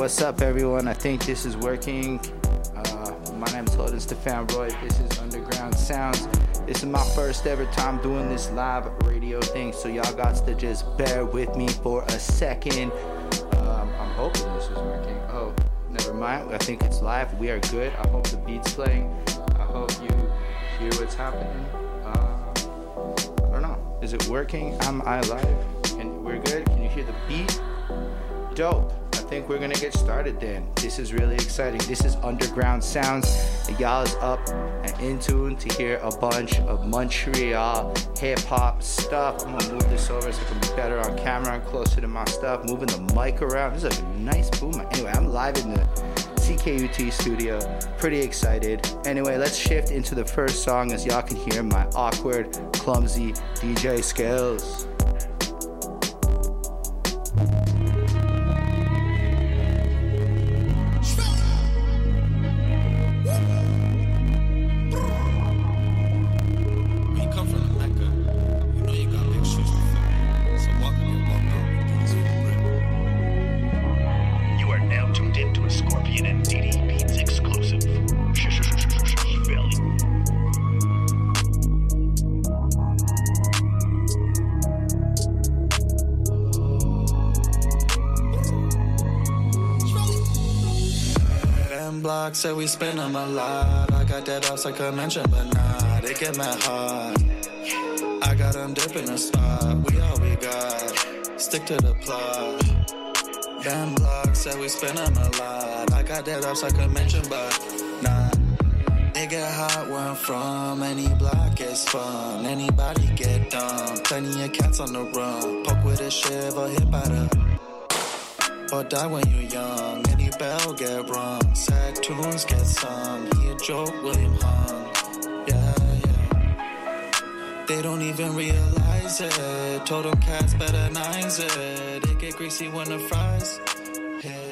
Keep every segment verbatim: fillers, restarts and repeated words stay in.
What's up, everyone? I think this is working. Uh, my name is Holden Stefan Roy. This is Underground Sounds. This is my first ever time doing this live radio thing, so y'all got to just bear with me for a second. Um, I'm hoping this is working. Oh, never mind. I think it's live. We are good. I hope the beat's playing. I hope you hear what's happening. Uh, I don't know. Is it working? Am I live? Can, we're good? Can you hear the beat? Dope. I think we're gonna get started then. This is really exciting. This is Underground Sounds. Y'all is up and in tune to hear a bunch of Montreal hip-hop stuff. I'm gonna move this over so I can be better on camera and closer to my stuff. Moving the mic around. This is a nice boom. Anyway, I'm live in the C K U T studio. Pretty excited. Anyway, let's shift into the first song as y'all can hear my awkward, clumsy D J skills. Say we spend them a lot. I got that ups I could mention, but nah, they get mad hard. I got them dipping the spot. We all we got. Stick to the plot. Them blocks say we spend them a lot. I got that ups I could mention, but nah. It get hot where I'm from. Any block is fun. Anybody get dumb. Plenty of cats on the run. Poke with a shiv or hit by the. Or die when you're young. Any bell get rung. Sad tunes get sung. He a joke, William Hung. Yeah, yeah. They don't even realize it. Told them cats better nines it. They get greasy when the fries hit.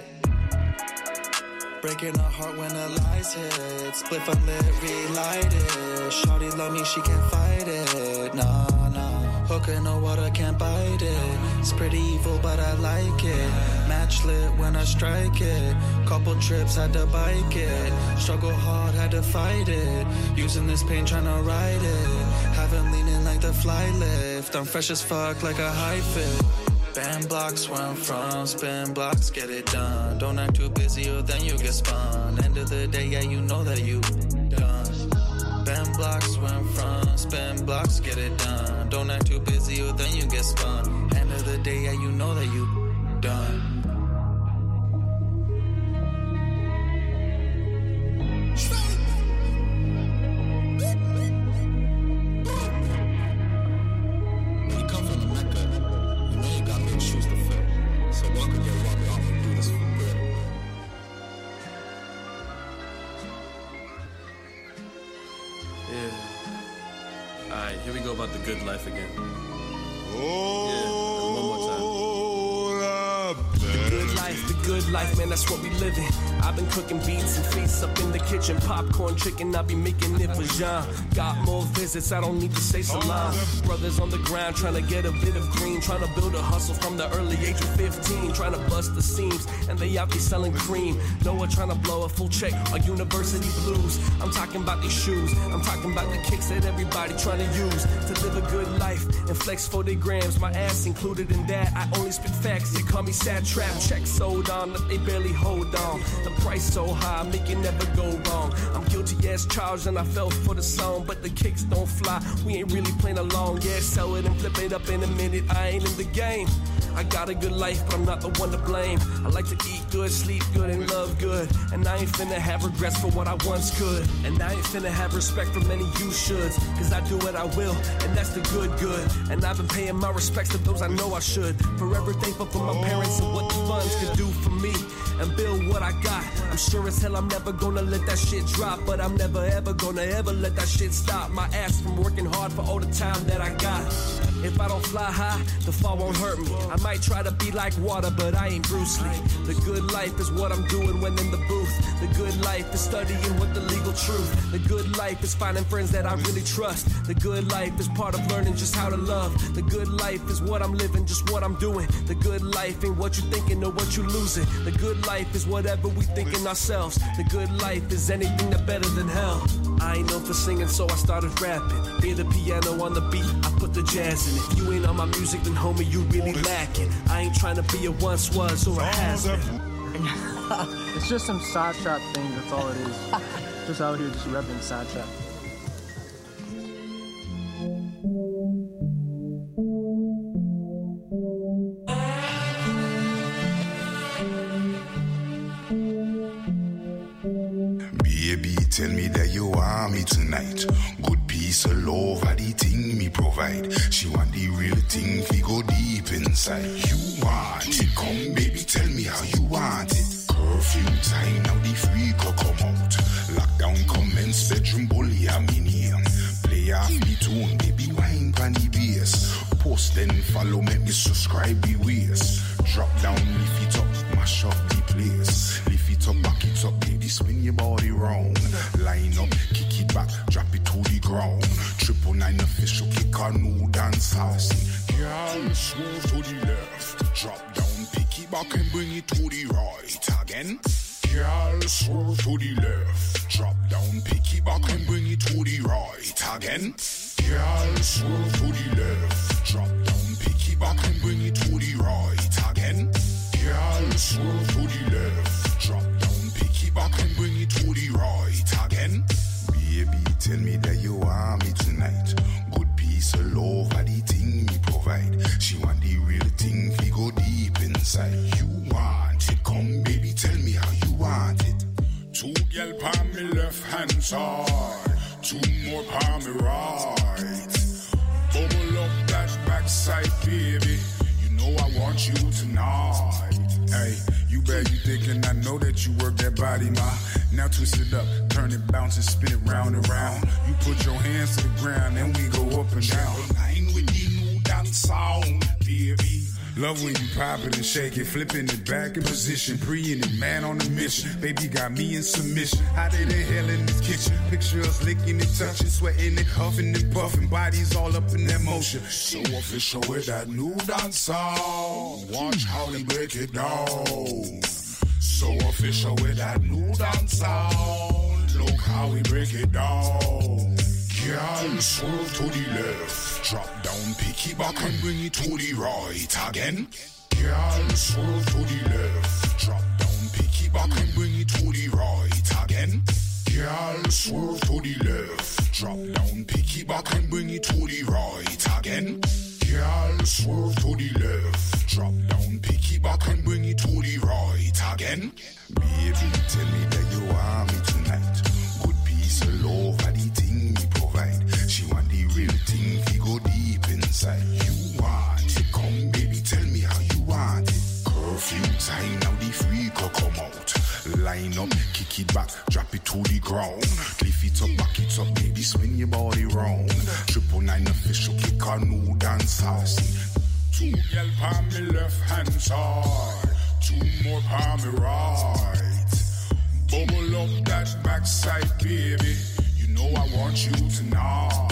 Breaking her heart when the lies hit. Spliff a lit, relight it. Shawty love me, she can't fight it. Nah, nah. Hook in the water, can't bite it. It's pretty evil, but I like it. Match lit when I strike it. Couple trips, had to bike it. Struggle hard, had to fight it. Using this pain, tryna ride it. Haven't leaning like the fly lift. I'm fresh as fuck, like a high fit. Band blocks where I'm from, spin blocks, get it done. Don't act too busy or then you get spun. End of the day, yeah, you know that you done. Band blocks where I'm from, spin blocks, get it done. Don't act too busy or then you get spun. End of the day, yeah, you know that you done. Here we go about the good life again. Oh, yeah, one more time. The good life, the good life, man, that's what we living. I've been cooking beats and feasts up in the kitchen. Popcorn chicken, I'll be making it for Jean. Got more visits, I don't need to say salam. Brothers on the ground trying to get a bit of green. Trying to build a hustle from the early age of fifteen. Trying to bust the seams, and they out there selling cream. Noah trying to blow a full check on university blues. I'm talking about these shoes, I'm talking about the kicks that everybody trying to use to live a good life and flex forty grams. My ass included in that, I only spit facts. They call me sad trap, check sold on, but they barely hold on. The price so high, make it never go wrong. I'm guilty as charged and I fell for the song, but the kicks don't fly. We ain't really playing along. Yeah, sell it and flip it up in a minute. I ain't in the game. I got a good life, but I'm not the one to blame. I like to eat good, sleep good, and love good. And I ain't finna have regrets for what I once could. And I ain't finna have respect from any you shoulds. Cause I do what I will, and that's the good good. And I've been paying my respects to those I know I should. Forever thankful for my parents and what the funds could do for me. And build what I got. I'm sure as hell I'm never gonna let that shit drop. But I'm never ever gonna ever let that shit stop my ass from working hard for all the time that I got. If I don't fly high, the fall won't hurt me. I might try to be like water, but I ain't Bruce Lee. The good life is what I'm doing when in the booth. The good life is studying what the legal truth. The good life is finding friends that I really trust. The good life is part of learning just how to love. The good life is what I'm living, just what I'm doing. The good life ain't what you thinking or what you losing. The good life is whatever we thinking ourselves. The good life is anything that better than hell. I ain't known for singing, so I started rapping. Hear the piano on the beat, I put the jazz in it. If you ain't on my music, then homie, you really lacking. I ain't trying to be a once was or a has been. It's just some sad trap thing, that's all it is. Just out here, just repping sad trap. Baby, tell me that you want me tonight. Good piece of love, are the thing me provide. She want the real thing, we go deep inside. You want it, come baby, tell me how you want it. Curfew time, now the freak will come out. Lockdown commence, bedroom bully, I'm in here. Play off the tune, baby, wine pan the bass. Post then follow, make me subscribe the ways. Drop down, lift it up, mash up the place. Lift it up, back it up, baby, spin your body round. Line up, kick it back, drop it to the ground. Triple nine official kick our new dance house. Girl, swerve to the left. Drop down, pick it back and bring it to the right. Again. Girl, swerve to the left. Drop down, pick it back and bring it to the right. Again. Girl, swerve to the left. Drop down, pick it back and bring it to the right. Again. Girl, swerve to the left. Drop down, pick it back and bring it to the right. Again. Baby, tell me that you want me tonight. Good piece of love, are the thing me provide. She want the real thing, we go deep inside. You want it, come baby, tell me how you want it. Two girl palm me left hand side, two more palm me right. Bubble up that backside, baby. You know I want you tonight. Hey, you bet you thinking I know that you work that body, ma. Now twist it up, turn it, bounce and spin it round and round. You put your hands to the ground and we go up and down. Line with the new dance sound, baby. Love when you pop it and shake it, flipping it back in position, preying it, man on a mission. Baby got me in submission. How they the hell in this kitchen? Picture us licking and touching, sweating and huffing and puffing, bodies all up in that motion. So official with that new dance sound. Watch how they break it down. So official with that new dance sound. Look how we break it down. Girl, swerve to the left. Drop down, pick it back and bring it to the right. Again. Girl, swerve to the left. Drop down, pick it back and bring it to the right. Again. Girl, swerve to the left. Drop down, pick it back and bring it to the right. Again. Girl, swerve to the left. Drop down, pick it back and bring it to the right. Again. Baby, tell me that you want me tonight. Good piece of love, are the thing me provide. She want the real thing, we go deep inside. You want it, come baby, tell me how you want it. Curfew time, now the freak will come out. Line up, kick it back, drop it to the ground. Lift it up, back it up, baby, spin your body round. Triple nine official kick our new dance house. Two girl palm me left hand side, two more palm me right. Bubble up that backside, baby. You know I want you tonight.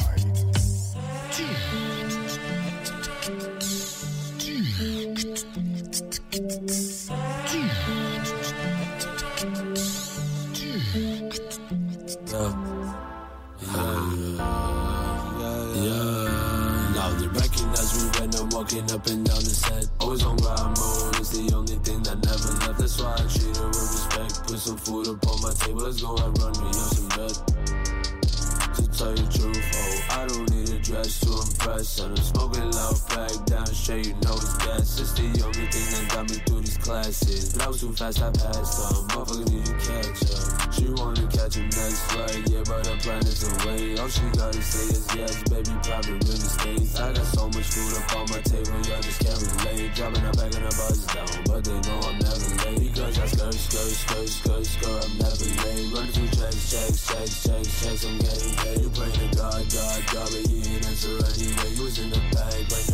Walking up and down the set, always on grind mode. It's the only thing that never left. That's why I treat her with respect. Put some food up on my table, let's go and run me up some bread. To tell you the truth, oh, I don't need a dress to impress. And I'm smoking loud, pack down, straight, you know it's gas. It's the only thing that got me through these classes. But I was too fast, I passed on. Motherfuckers need to catch up. She wanna catch a next flight, yeah, but her plan is away. All she gotta say is yes, baby, private real estate. I got so much food up on my table, y'all just can't relate. Dropping her back and her buzz down, but they know I'm never late. Because I skirt, skirt, skirt, skirt, skirt, I'm never late. Running through checks, checks, checks, checks, checks, I'm getting paid. You pray to God, God, God, but he ain't answer anyway. You was in the bag, but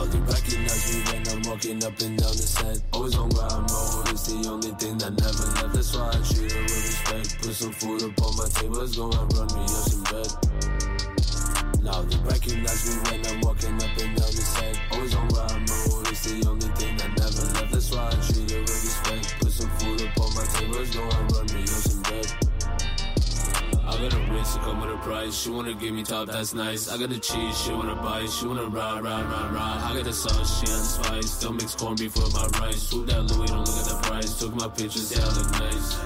Now they recognize me when I'm walking up and down the set. Always on grind mode, it's the only thing that never left. That's why I treat her with respect. Put some food up on my table, let's go and run me up some bread. Now they recognize me when I'm walking up and down the set. Always on grind mode, it's the only thing that never left. That's why I treat her with respect. Put some food up on my table, let's go and run me up some bread. I got a wrist, it come with a price. She wanna give me top, that's nice. I got the cheese, she wanna bite. She wanna ride, ride, ride, ride. I got the sauce, she on spice. Still mix corned beef with my rice. Swoop that Louis, don't look at the price. Took my pictures, yeah, I look nice.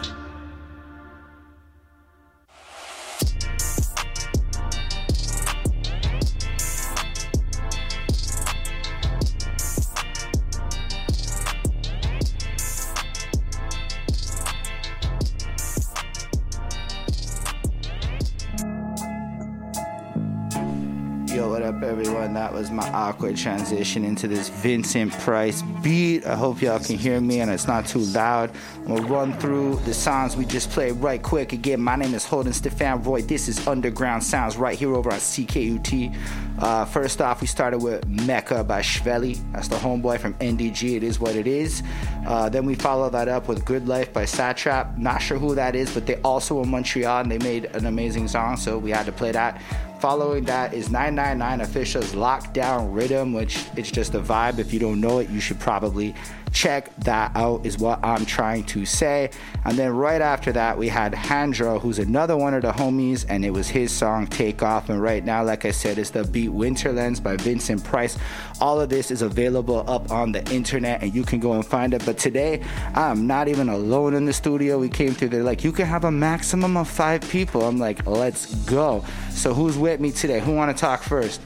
Yo, what up, everyone? That was my awkward transition into this Vincent Price beat. I hope y'all can hear me and it's not too loud. I'm gonna run through the songs we just played right quick. Again, my name is Holden Stefan Roy. This is Underground Sounds right here over on C K U T. Uh, first off, we started with Mecca by Shvelly. That's the homeboy from N D G. It is what it is. Uh, then we followed that up with Good Life by Satrap. Not sure who that is, but they also in Montreal and they made an amazing song, so we had to play that. Following that is nine nine nine Official's Lockdown Rhythm, which it's just a vibe. If you don't know it, you should probably check that out, is what I'm trying to say. And then right after that, we had Handro, who's another one of the homies, and it was his song Take Off. And right now, like I said, it's the beat Winterlands by Vincent Price. All of this is available up on the internet, and you can go and find it. But today, I'm not even alone in the studio. We came through, they're like, you can have a maximum of five people. I'm like, let's go. So who's with me today? Who want to talk first?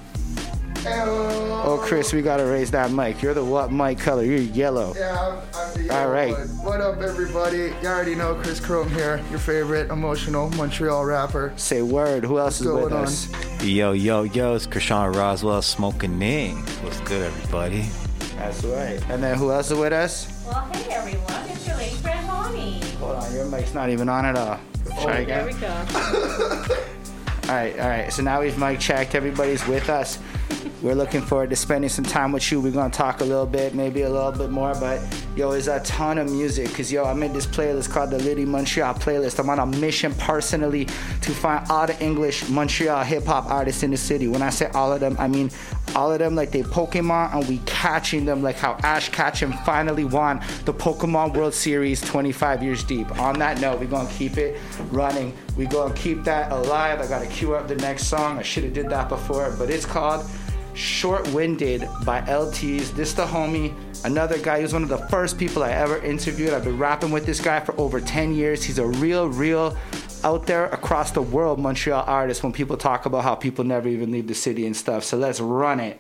Hello. Oh, Chris, we gotta raise that mic. You're the what mic color? You're yellow. Yeah, I'm, I'm the yellow. All right. One. What up, everybody? You already know Chris Chrome here, your favorite emotional Montreal rapper. Say word. Who else What's is with going us? on? Yo, yo, yo, it's Krishan Roswell smoking in. What's good, everybody? That's right. And then who else is with us? Well, hey everyone, it's your lady friend Lonnie. Hold on, your mic's not even on at all. Try Oh, again. there we go. All right, all right. So now we've mic checked. Everybody's with us. We're looking forward to spending some time with you. We're going to talk a little bit, maybe a little bit more. But, yo, there's a ton of music. Because, yo, I made this playlist called the Liddy Montreal Playlist. I'm on a mission personally to find all the English Montreal hip-hop artists in the city. When I say all of them, I mean all of them like they Pokemon, and we catching them like how Ash Ketchum finally won the Pokemon World Series twenty-five years deep. On that note, we're going to keep it running. We're going to keep that alive. I got to queue up the next song. I should have did that before, but it's called Short-Winded by L T's. This the homie, another guy who's one of the first people I ever interviewed. I've been rapping with this guy for over ten years. He's a real, real out there across the world Montreal artist when people talk about how people never even leave the city and stuff. So let's run it.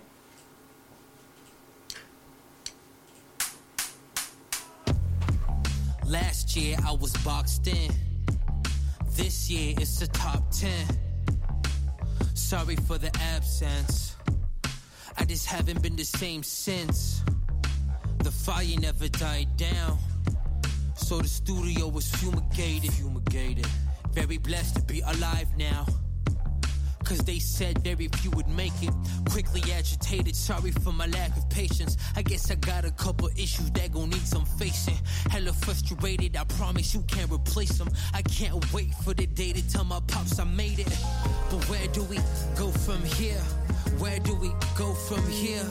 Last year I was boxed in. This year it's the top ten. Sorry for the absence. I just haven't been the same since. The fire never died down, so the studio was fumigated. Fumigated. Very blessed to be alive now, cause they said very few would make it. Quickly agitated, sorry for my lack of patience. I guess I got a couple issues that gon' need some facing. Hella frustrated, I promise you can't replace them. I can't wait for the day to tell my pops I made it. But where do we go from here? Where do we go from here?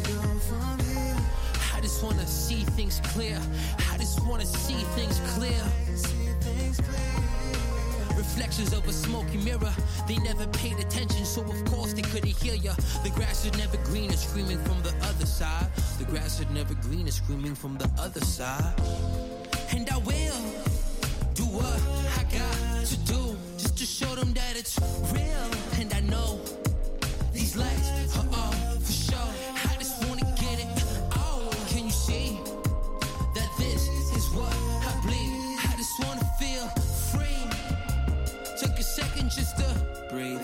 I just wanna see things clear. I just wanna see things clear. Reflections of a smoky mirror. They never paid attention, so of course they couldn't hear ya. The grass is never greener, screaming from the other side. The grass is never greener, screaming from the other side. And I will do what I got to do, just to show them that it's real. And I know these lights are all for sure. I just wanna get it. Oh, can you see that this is what I bleed? I just wanna feel free. Took a second just to breathe.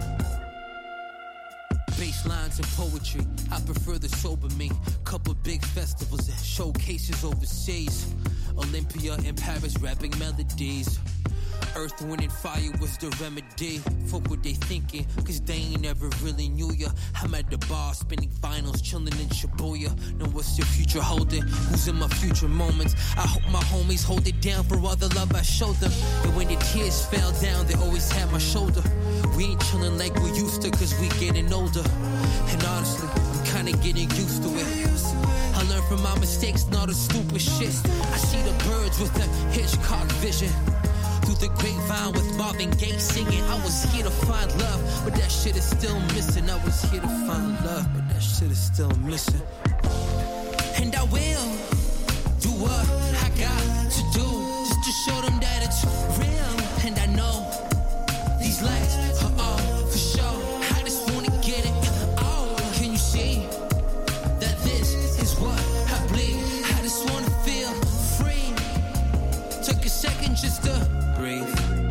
Bass lines and poetry, I prefer the sober me. Couple big festivals and showcases overseas. Olympia and Paris rapping melodies. Earth, wind, and fire was the remedy. Fuck what they thinking, cause they ain't never really knew ya. I'm at the bar, spinning vinyls, chilling in Shibuya. Know what's your future holding? Who's in my future moments? I hope my homies hold it down for all the love I showed them. And when the tears fell down, they always had my shoulder. We ain't chilling like we used to, cause we getting older. And honestly, I'm kinda getting used to it. I learned from my mistakes and all the stupid shit. I see the birds with the Hitchcock vision. Through the grapevine with Marvin Gaye singing. I was here to find love, but that shit is still missing. I was here to find love, but that shit is still missing. And I will do what I got to do, just to show them that it's real. And I know these lights are all for sure. I just wanna get it all. Can you see that this is what I bleed? I just wanna feel free. Took a second just to breathe.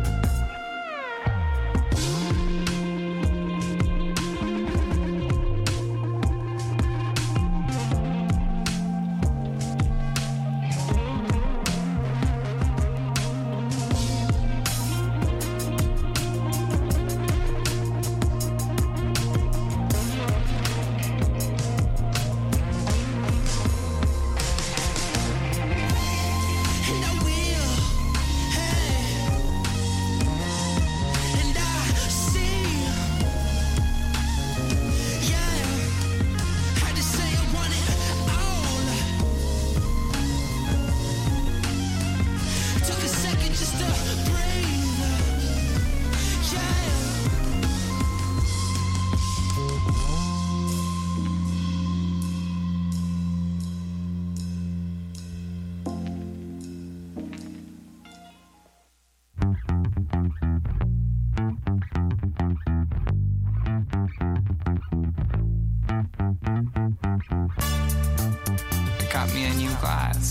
Got me a new glass.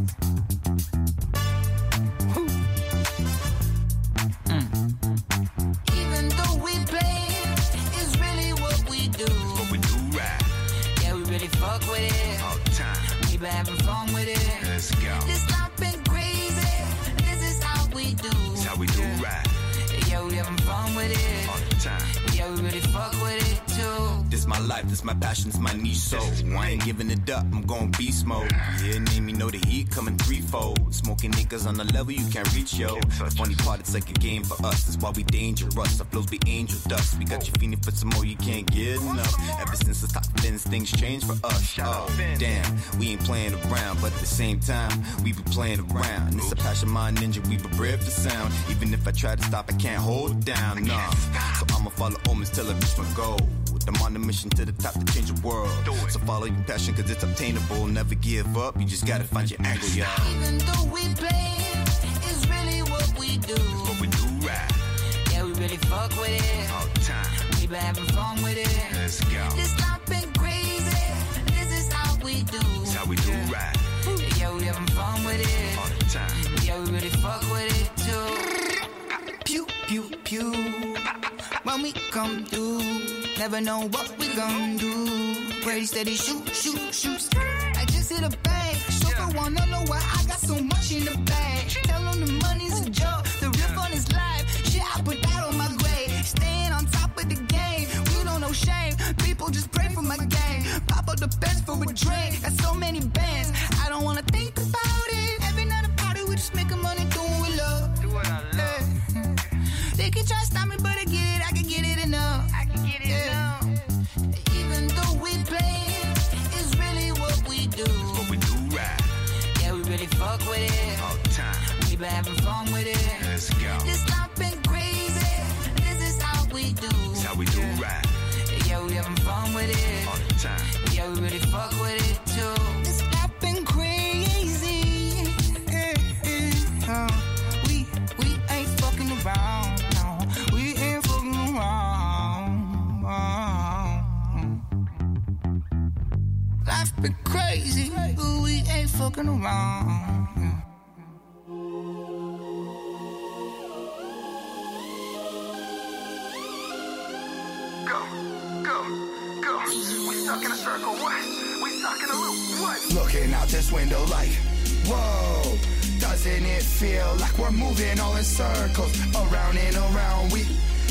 Mm. Even though we play, it's really what we do. What we do, right? Yeah, we really fuck with it. All the time. We been having fun with it. Let's go. This life been crazy. This is how we do. That's how we do, right? Yeah, we having fun with it. All the time. Yeah, we really fuck with it too. This my life, this my passion, this my niche, so I ain't giving it up, I'm gon' beast mode. Yeah, name me know the heat coming threefold. Smoking niggas on the level you can't reach, yo. The funny part, it's like a game for us, that's why we dangerous. Our flows be angel dust, we got you feeling for some more, you can't get enough. Ever since the top fins, things changed for us. Oh, damn, we ain't playing around, but at the same time, we be playing around. And it's a passion, my ninja, we be bred for sound. Even if I try to stop, I can't hold it down, nah. So I'ma follow omens till I reach my goal. I'm on a mission to the top to change the world. So follow your passion cause it's obtainable. Never give up, you just gotta find your angle, y'all. Even though we play, it's really what we do. It's what we do, right? Yeah, we really fuck with it. All the time. We been having fun with it. Let's go. This life been crazy. This is how we do. It's how we do, right? Yeah, we having fun with it. All the time. Yeah, we really fuck with it too. Pew, pew, pew. When we come through, never know what we gon' do. Ready, steady, shoot, shoot, shoot. I just hit a bag. Chauffeur wanna know why I got so much in the bag. Tell them the money's a joke, the real fun is life. Shit, I put that on my grave. Staying on top of the game, we don't know shame. People just pray for my game. Pop up the best for a drink. Got so many bands, I don't wanna think about it. Every night a party, we just making money doing what we love. Do what I love. Yeah. They can try to stop me, but I get it, I can get it enough. I can get it yeah. enough. Even though we play, it's really what we do. It's what we do, right? Yeah, we really fuck with it. All the time. We been having fun with it. Let's go. This life been crazy. This is how we do. It's how we do, right? Yeah, we having fun with it. All the time. Yeah, we really fuck with it too. This life been crazy. Yeah, yeah. Uh, we we ain't fucking around. No, we ain't fucking around. Life been crazy, but we ain't fucking around. Stuck in a circle, what? We stuck in a loop, what? Looking out this window like, whoa, Doesn't it feel like we're moving all in circles? Around and around we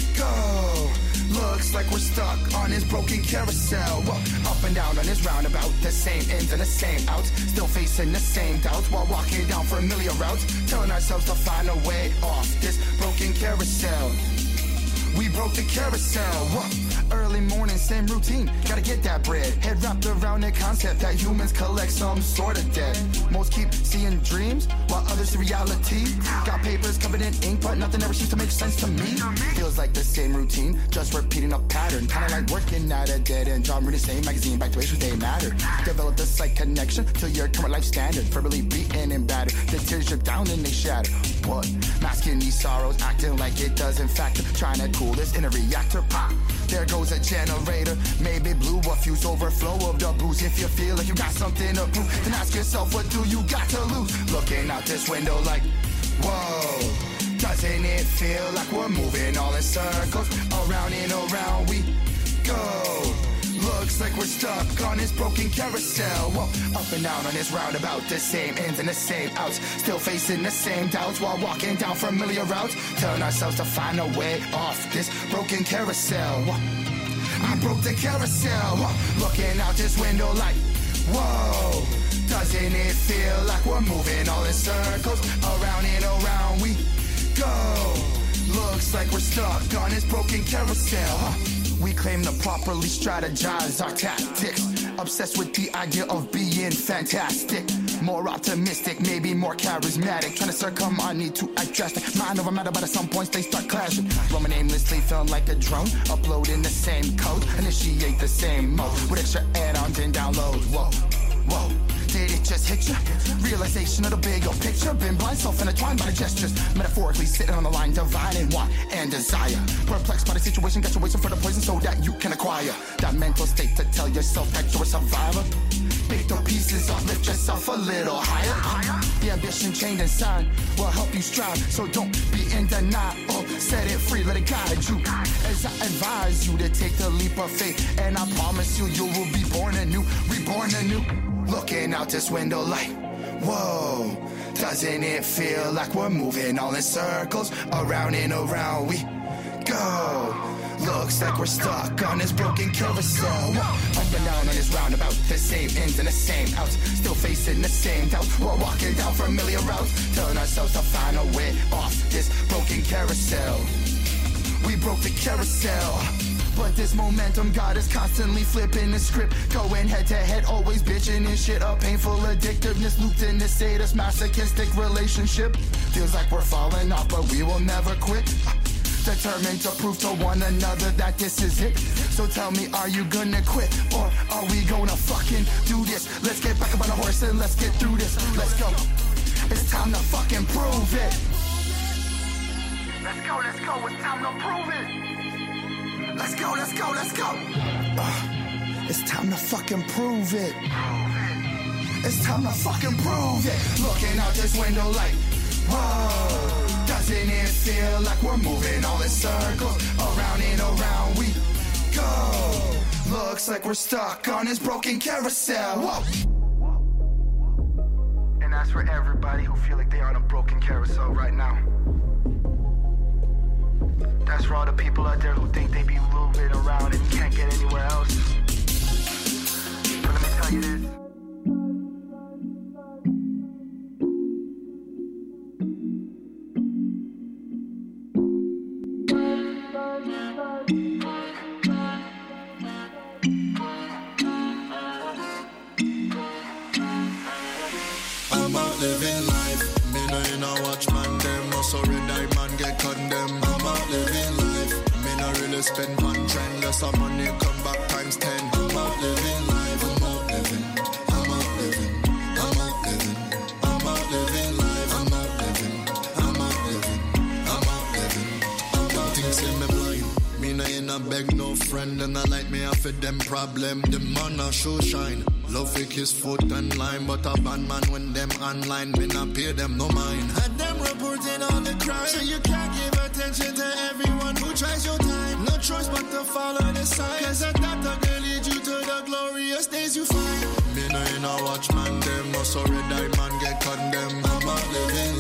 go. Looks like we're stuck on this broken carousel. Well, up and down on this roundabout, the same ins and the same outs, still facing the same doubts while walking down familiar routes, telling ourselves to find a way off this broken carousel. We broke the carousel. Whoa. Early morning, same routine. Gotta get that bread. Head wrapped around the concept that humans collect some sort of debt. Most keep seeing dreams, while others see reality. Got papers covered in ink, but nothing ever seems to make sense to me. Feels like the same routine, just repeating a pattern. Kinda like working at a dead end job, reading the same magazine, back to issues they matter. Develop the slight connection to your current life standard. Verbally beaten and battered, the tears drip down and they shatter. What? Masking these sorrows, acting like it doesn't factor. Trying to cool this in a reactor. Pop. There goes a generator, maybe blew a fuse, overflow of the booze. If you feel like you got something to prove, then ask yourself, what do you got to lose? Looking out this window like, whoa. Doesn't it feel like we're moving all in circles? Around and around we go. Looks like we're stuck on this broken carousel. Whoa. Up and down on this roundabout, the same ins and the same outs, still facing the same doubts while walking down familiar routes, telling ourselves to find a way off this broken carousel. Whoa. I broke the carousel. Whoa. Looking out this window like, whoa. Doesn't it feel like we're moving all in circles? Around and around we go. Looks like we're stuck on this broken carousel. Huh. We claim to properly strategize our tactics. Obsessed with the idea of being fantastic. More optimistic, maybe more charismatic. Trying to circum our need to act drastic. Mind over matter, but at some points they start clashing. Roaming aimlessly, feeling like a drone. Uploading the same code, initiate the same mode. With extra add-ons and downloads. Whoa, whoa. Did it just hit you? Realization of the bigger picture. Been blind, self-intertwined by the gestures. Metaphorically sitting on the line, dividing want and desire. Perplexed by the situation, got you waiting for the poison so that you can acquire that mental state to tell yourself that you're a survivor. Pick the pieces up, lift yourself a little higher. The ambition chained inside will help you strive, so don't be in denial. Set it free, let it guide you. As I advise you to take the leap of faith, and I promise you, you will be born anew, reborn anew. Looking out this window like, whoa. Doesn't it feel like we're moving all in circles? Around and around we go. Looks like we're stuck on this broken carousel. Up and down on this roundabout, the same ins and the same outs, still facing the same doubts while walking down familiar routes, telling ourselves to find a way off this broken carousel. We broke the carousel. But this momentum God is constantly flipping the script, going head to head, always bitching and shit. A painful addictiveness looped in this sadist masochistic relationship. Feels like we're falling off, but we will never quit. Determined to prove to one another that this is it. So tell me, are you gonna quit, or are we gonna fucking do this? Let's get back up on the horse and let's get through this. Let's go. It's time to fucking prove it. Let's go, let's go. It's time to prove it. Let's go, let's go, let's go. Uh, it's time to fucking prove it. It's time to fucking prove it. Looking out this window like, whoa. Doesn't it feel like we're moving all in circles? Around and around we go. Looks like we're stuck on this broken carousel. Whoa. And that's for everybody who feel like they're on a broken carousel right now. That's for all the people out there who think they be moving around and can't get anywhere else. But let me tell you this. I'm out living life. Me no in a watch man them. Also red eye man get condemned. I'm out living life. Me no really spend one trend. Less of money come back times ten. I'm out living life. I'm out living. I'm out living. I'm out living. I'm out living life. I'm out living. I'm out living. I'm out living. I'm out things in me blind. Me no in a beg no friend. And I like me off of them problem. The man a show shine. Love fake his foot and line, but a bad man when them online, me not pay them no mind. Had them reporting all the crime, so you can't give attention to everyone who tries your time. No choice but to follow the sign, cause that will lead you to the glorious days you find. Me no in a watch man, them also red eye man get condemned. I'm out living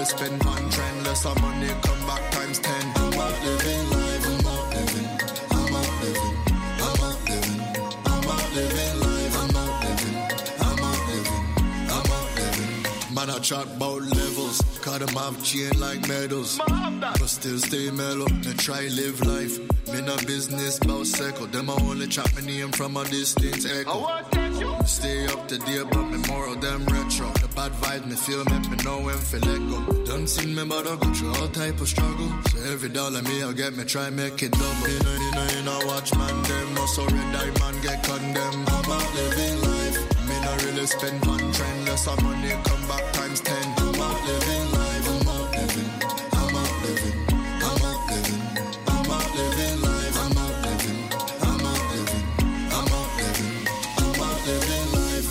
really spend one trend. Less of money come back times ten. I'm out living life, I'm out living. I'm out living, I'm out living. I'm out living life, I'm out living. I'm out living, I'm out living. Man, I chat about levels, cause them have chain like medals. But still stay mellow, and try live life. Me no business bout circle. Them I only chat my name from a distance echo. Stay up to date, but me moral them retro. The bad vibes me feel make me know when to let go. Done seen me but I go through all type of struggle. So every dollar me I get me try make it double. You know, you know, you know, watch man them. No sorry die man get condemned. I'm out living life. Me not really spend one trend. Less of money come back times ten. I'm out living life. I'm out living. I'm out living. I'm out living. I'm out living life. I'm out living. I'm out living. I'm out living. I'm out living life.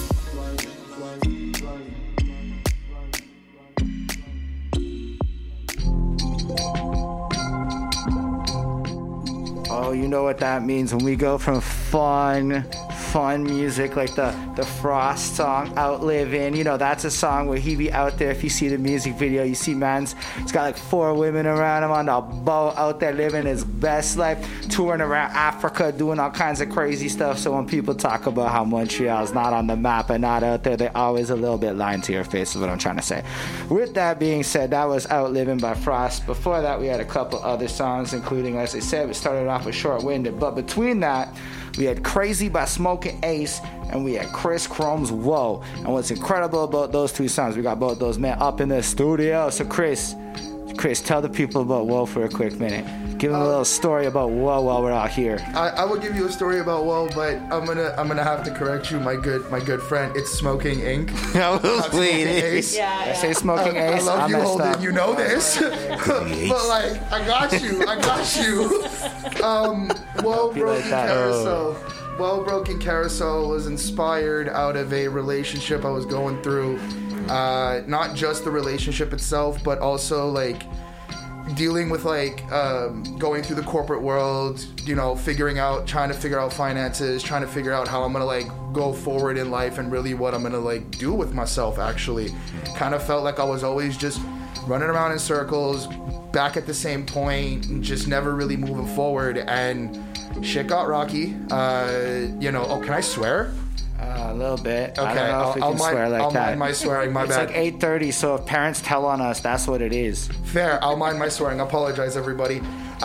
Oh, you know what that means when we go from fun, fun music like the, the Frost song, Outliving. You know, that's a song where he be out there. If you see the music video, you see man's, he's got like four women around him on the boat out there living his best life, touring around Africa, doing all kinds of crazy stuff. So when people talk about how Montreal's not on the map and not out there, they're always a little bit lying to your face is what I'm trying to say. With that being said, that was Outliving by Frost. Before that, we had a couple other songs, including, as I said, we started off with Short-Winded. But between that, we had Crazy by Smoking Ace, and we had Chris Chrome's Whoa. And what's incredible about those two songs, we got both those men up in the studio. So Chris, Chris, tell the people about Whoa for a quick minute. Give them a little story about Whoa while we're out here. I, I will give you a story about Whoa, but I'm gonna I'm gonna have to correct you, my good my good friend. It's Smoking Incorporated. I was waiting. Yeah, I yeah. say Smoking I, Ace. I love I'm you, Holden. up. You know this, but like I got you. I got you. Um, Whoa, Broken like that. Carousel. Whoa, Broken Carousel was inspired out of a relationship I was going through. Uh, not just the relationship itself, but also like dealing with like um, going through the corporate world, you know, figuring out, trying to figure out finances, trying to figure out how I'm gonna like go forward in life and really what I'm gonna like do with myself. Actually, kind of felt like I was always just running around in circles, back at the same point, and just never really moving forward. And shit got rocky. Uh, you know, oh, can I swear? Uh, a little bit. Okay, I don't know I'll, if we I'll can mind, swear like I'll that. mind my swearing, my it's bad. like eight thirty, so if parents tell on us, that's what it is. Fair, I'll mind my swearing. I apologize, everybody.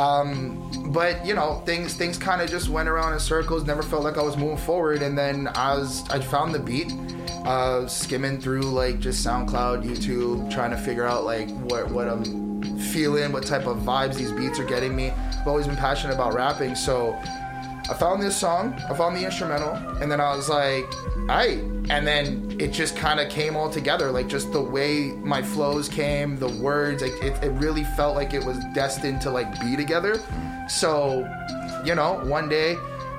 Um, but, you know, things things kind of just went around in circles, never felt like I was moving forward, and then I was, I found the beat, uh, skimming through, like, just SoundCloud, YouTube, trying to figure out, like, what, what I'm feeling, what type of vibes these beats are getting me. I've always been passionate about rapping, so I found this song, I found the instrumental, and then I was like, aight. And then it just kind of came all together, like just the way my flows came, the words, like it, it really felt like it was destined to like be together. So, you know, one day,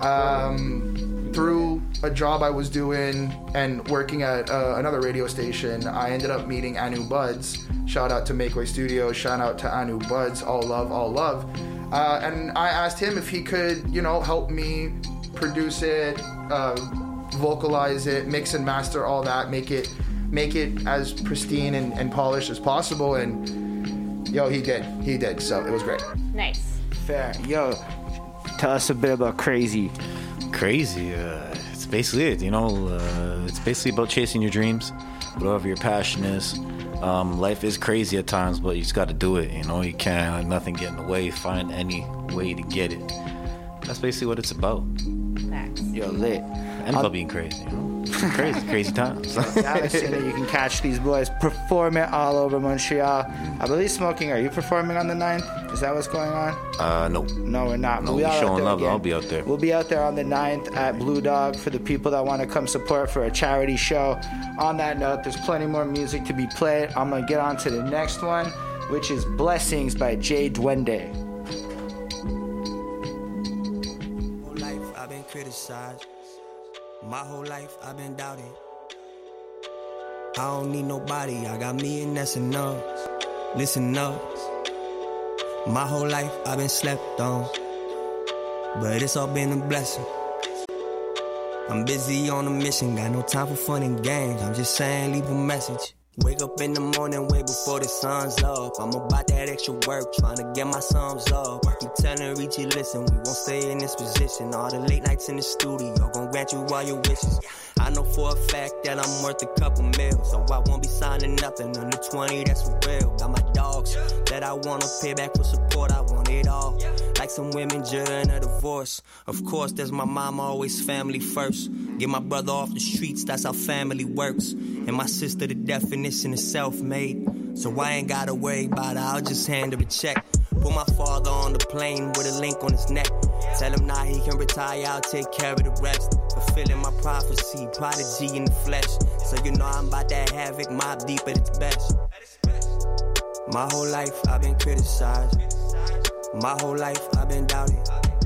um, through a job I was doing and working at uh, another radio station, I ended up meeting Anu Buds. Shout out to Makeway Studios, shout out to Anu Buds, all love, all love. Uh, and I asked him if he could, you know, help me produce it, uh, vocalize it, mix and master all that, make it make it as pristine and, and polished as possible. And yo, he did. He did. So it was great. Nice. Fair. Yo, tell us a bit about Crazy. Crazy. Uh, it's basically it. You know, uh, it's basically about chasing your dreams, whatever your passion is. Um, life is crazy at times, but you just got to do it. You know, you can't let nothing get in the way. Find any way to get it. That's basically what it's about. Facts. Yo, lit. And about being crazy, you know? Crazy, crazy times. Dallas, you know, you can catch these boys performing all over Montreal. I believe Smoking, are you performing on the ninth? Is that what's going on? Uh, no. No, we're not. No, we we're are showing love. again. I'll be out there. We'll be out there on the ninth at Blue Dog for the people that want to come support for a charity show. On that note, there's plenty more music to be played. I'm going to get on to the next one, which is Blessings by Jay Duende. Whole life I've been criticized. My whole life I've been doubted. I don't need nobody, I got me and that's enough. Listen up. My whole life I've been slept on, but it's all been a blessing. I'm busy on a mission, got no time for fun and games. I'm just saying, leave a message. Wake up in the morning way before the sun's up. I'm about that extra work, trying to get my sums up. I keep telling Richie, listen, we won't stay in this position. All the late nights in the studio, gon' grant you all your wishes. I know for a fact that I'm worth a couple mil, so I won't be signing nothing under twenty, that's for real. Got my dogs that I wanna pay back for support, I want it all. Like some women during a divorce. Of course, there's my mama, always family first. Get my brother off the streets, that's how family works. And my sister, the definition is self-made. So I ain't gotta worry about it, I'll just hand her a check. Put my father on the plane with a link on his neck. Tell him now he can retire, I'll take care of the rest. Fulfilling my prophecy, prodigy in the flesh. So you know I'm about that havoc, mob deep at its best. My whole life I've been criticized. My whole life I've been doubted.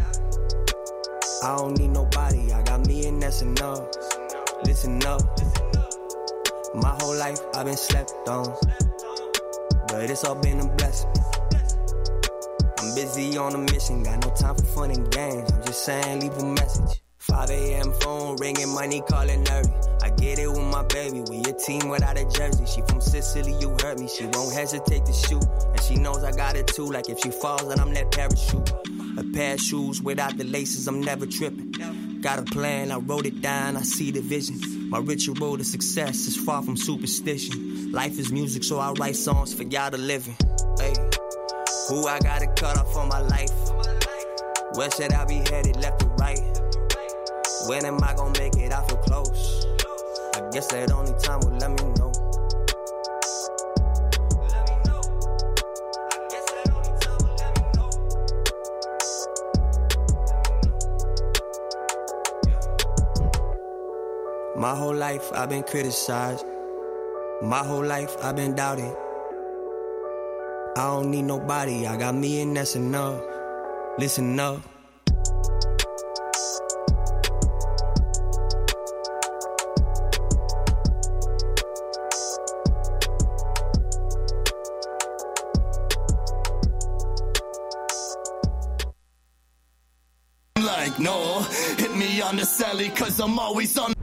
I don't need nobody, I got me and that's enough. Listen up. My whole life I've been slept on, but it's all been a blessing. I'm busy on a mission, got no time for fun and games. I'm just saying, leave a message. five a.m. phone ringing, money calling early. I get it with my baby, we a team without a jersey. She from Sicily, you heard me, she won't hesitate to shoot. And she knows I got it too, like if she falls then I'm that parachute. A pair of shoes without the laces, I'm never tripping. Got a plan, I wrote it down, I see the vision. My ritual to success is far from superstition. Life is music, so I write songs for y'all to live in. Hey, who I gotta cut off for my life? Where should I be headed, left or right? When am I gonna make it? I feel close. I guess that only time will let me know. My whole life I've been criticized. My whole life I've been doubted. I don't need nobody, I got me and that's enough. Listen up. Like, no, hit me on the celly, cause I'm always on.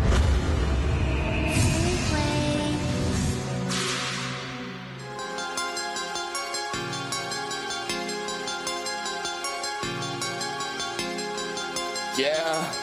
Yeah.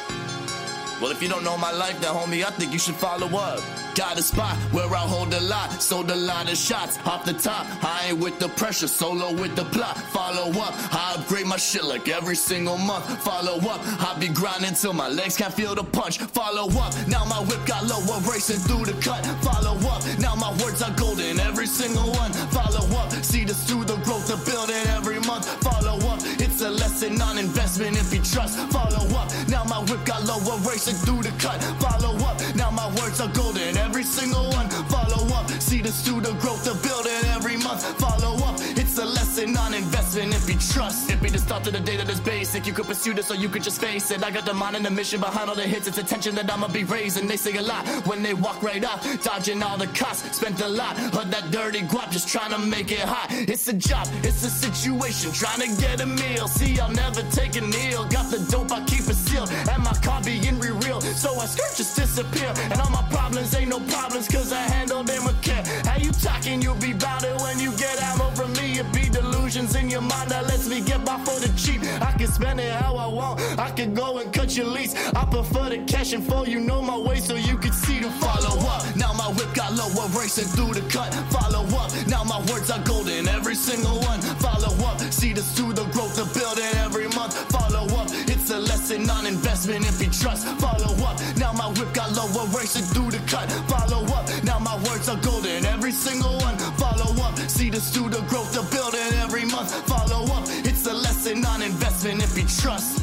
Well, if you don't know my life, then homie, I think you should follow up. Got a spot where I hold a lot, sold a lot of shots off the top. I ain't with the pressure, solo with the plot. Follow up, I upgrade my shit like every single month. Follow up, I be grinding till my legs can't feel the punch. Follow up, now my whip got lower, racing through the cut. Follow up, now my words are golden, every single one. Follow up, see this through the growth of building every month. Follow up, it's a lesson on investment if you trust. Follow up, now my whip got lower, racing through the cut. Follow up, now my words are golden, every single one. Follow up, see this through the growth of building every month. Follow up, it's a lesson on investment if you trust. It be the start of the day that is basic. You could pursue this or you could just face it. I got the mind and the mission behind all the hits. It's attention that I'ma be raising. They say a lot when they walk right off, dodging all the costs. Spent a lot of that dirty guap just trying to make it hot. It's a job, it's a situation, trying to get a meal. See, I'll never take a kneel. Got the dope, I keep it sealed, and my car being real. So I skirt just disappear, and all my problems ain't no problems, cause I handle them with care. How you talking, you'll be bout it when you get ammo from me. It be delusions in your mind that lets me get by for the cheap. I can spend it how I want, I can go and cut your lease. I prefer the cash and flow, you know my way, so you can see the follow up. Now my whip got lower, racing through the cut. Follow up, now my words are golden, every single one. Follow up, see this through the growth of building every month. Follow up, it's a lesson on investment if you trust. Follow up, now my whip got lower, racing through the cut. Follow up, now my words are golden, every single one. Follow up, see this through the growth of building every month. Follow up, it's a lesson on investment if you trust.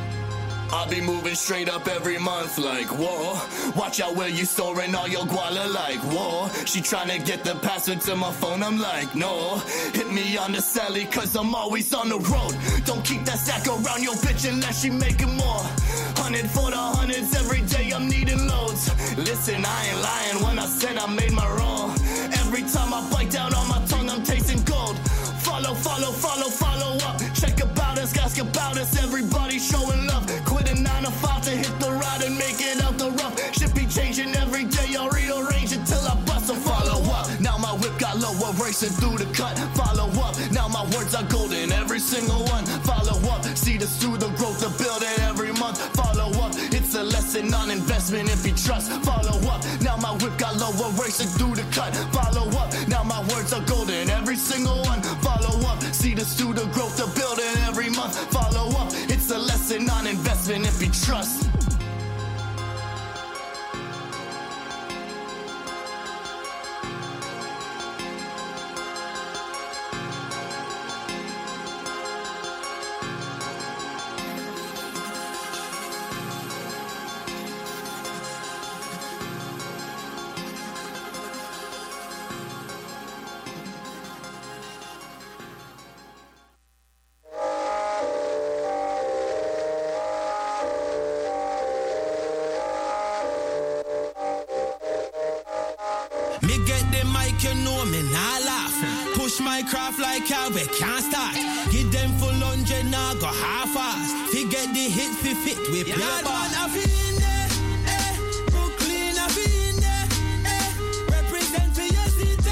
I'll be moving straight up every month like, whoa. Watch out where you storing all your guala like, whoa. She tryna get the password to my phone, I'm like, no. Hit me on the celly, cause I'm always on the road. Don't keep that stack around your bitch unless she making more. Hundred for the hundreds, every day I'm needing loads. Listen, I ain't lying when I said I made my roll. Every time I bite down on my tongue, I'm tasting gold. Follow, follow, follow, follow up. Check about us, ask about us, everybody showing love. Quit a nine to five to hit the ride and make it out the rough. Shit be changing every day, I'll rearrange until I bust. So follow up, racing through the cut. Follow up, now my words are golden. Every single one, follow up. See this through the growth of building every month. Follow up, it's a lesson on investment if you trust. Follow up, now my whip got lower racing through the cut. Follow up, now my words are golden. Every single one, follow up. See this through the growth of building every month. Follow up, it's a lesson on investment if you trust. My craft like how we can't start. Give them full hundred now go half-assed. Forget the hit fi fit with pure yeah, bar. I feel in there, eh. Brooklyn I feel in there, eh. Represent for your city,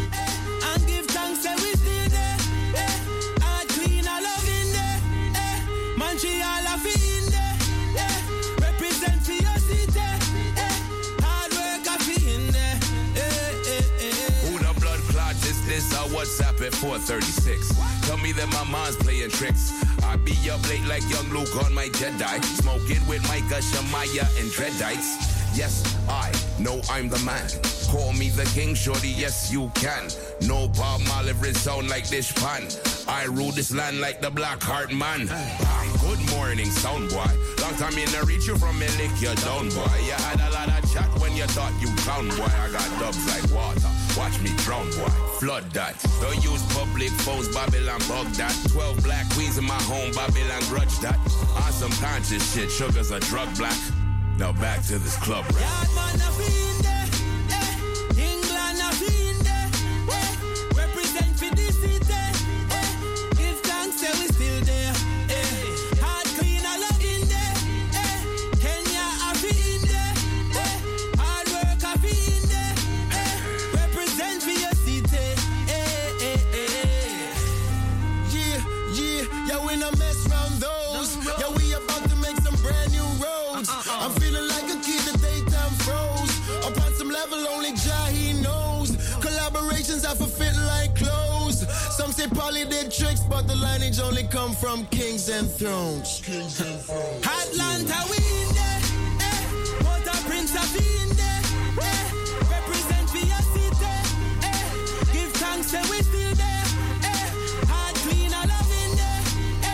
eh. And give thanks that we still there, eh. Hard clean I love in there, eh. Montreal I feel in there, eh. Represent for your city, eh. Hard work I feel in there, eh, eh, eh. Who the blood clot is this? Or WhatsApp at four thirty-six. Tell me that my mind's playing tricks. I be up late like young Luke on my Jedi. Smoking with Micah, Shemaiah, and Dreadites. Yes, I know I'm the man. Call me the king, shorty, yes you can. No Bob Marley sound like this pan. I rule this land like the Black Heart man. Ah, good morning, sound boy. Long time in the reach you from me, lick you down, boy. You had a lot of chat when you thought you found, boy. I got dubs like water. Watch me drown, boy. Flood that. Don't use public phones, Babylon bug that. Twelve black queens in my home, Babylon grudge that. On some conscious shit, sugar's a drug black. Now back to this club rap. Yeah, man, I feel in there, eh. England, I feel in there, eh. Represent for this city, eh. Give thanks that we still there, eh. Hard clean, I love in there, eh. Kenya, I feel in there, eh. Hard work, I feel in there, eh. Represent for your city, eh, eh, eh. Yeah, yeah, yeah, we no mess round those. Yeah, we about to make some brand new roads. I'm feeling like a kid that daytime froze. Upon some level, only Jah he knows. Collaborations have a fit like clothes. Some say Polly did tricks, but the lineage only come from kings and thrones. Kings and thrones. Atlanta, we in there, eh. Port-au-Prince, I be in there, eh. Represent for your city, eh. Give thanks that we still there, eh. Hard clean, I love in there,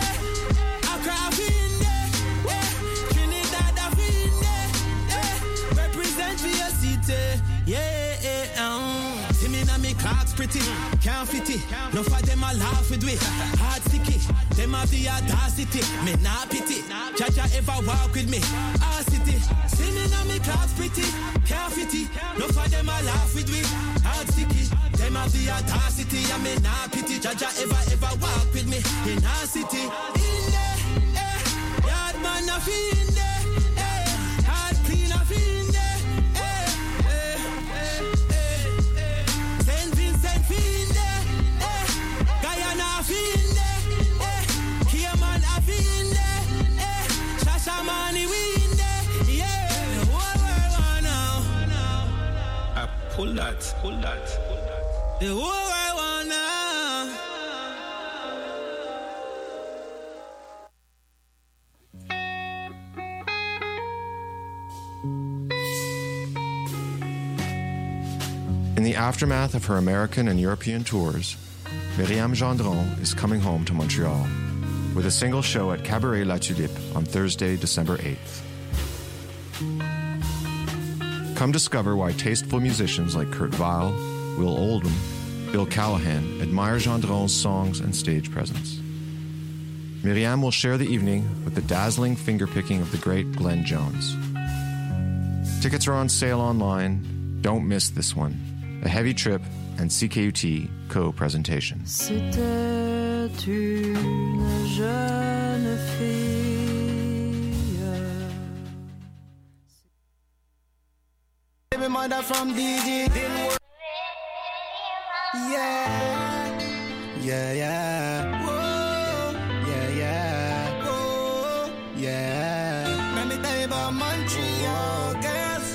eh. Accra, I be in there, eh. Trinidad, I be in there, eh. Represent for your city, yeah, eh, um. See me now, me clocks pretty, can't fit it. No for them I laugh with we, hard sticky. Them have the audacity, me not pity. Jaja ever walk with me, our city. See me now, me clocks pretty, can't fit it. No for them I laugh with we, hard sticky. Them have the audacity, and me not pity. Jaja ever ever walk with me in our city. In there, eh, yard man I feel in there, eh, hard clean I feel in there, eh, eh, eh, eh, eh. Saint Vincent feel in there, eh, Guyana feel in there, eh, Cayman I feel in there, eh, Shashamane we in there, yeah. What we want now? I pull that, pull that, pull that. The whole I want now. In the aftermath of her American and European tours, Myriam Gendron is coming home to Montreal with a single show at Cabaret La Tulipe on Thursday, December eighth. Come discover why tasteful musicians like Kurt Weill, Will Oldham, Bill Callahan admire Gendron's songs and stage presence. Myriam will share the evening with the dazzling fingerpicking of the great Glenn Jones. Tickets are on sale online. Don't miss this one. A Heavy Trip and C K U T co-presentation. C'était une jeune fille. Baby mother from D J didn't work. Yeah, yeah, yeah. Whoa, yeah, yeah. Whoa, yeah. Let me tell you about Montreal, girls.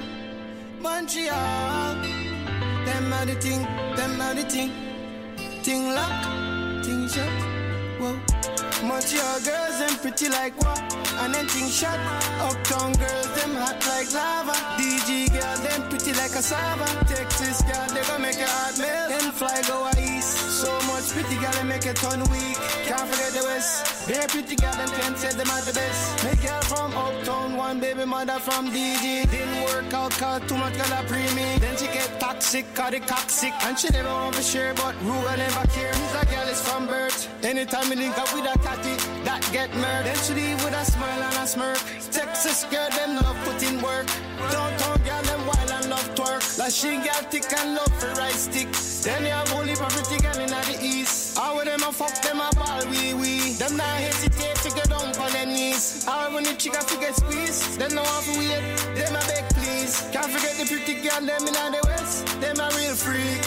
Montreal. Them are the thing, them are the thing. Ting lock, ting shut. Whoa. Montreal girls, them pretty like what? And then ting shot. Uptown girls, them hot like lava. D G girl, them pretty like cassava. Texas girl, they gon' make it hot melt. Then fly go east. So much pretty girl, they make it turn weak. Can't forget the west. They're pretty girl, them can't say them are the best. Make girl from Uptown, one baby mother from D G. Didn't work out, cause too much girl a pre-me. Then she get toxic, cause the cock sick. And she never want to share, but rule never care. This a girl is from birth. Anytime we link up with a catty, that get murdered. Then she leave with a smile and a smirk. Texas girl, them love put in work. Downtown girl, them wild and love twerk. Like she got thick and love for rice stick. Then you have only pretty girl in the east. All of them a fuck, them a ball wee wee. Them not hesitate to go down on their knees. All when the chica forget squeeze. Them no want to wait, them a beg please. Can't forget the pretty girl, them in the west. Them a real freak.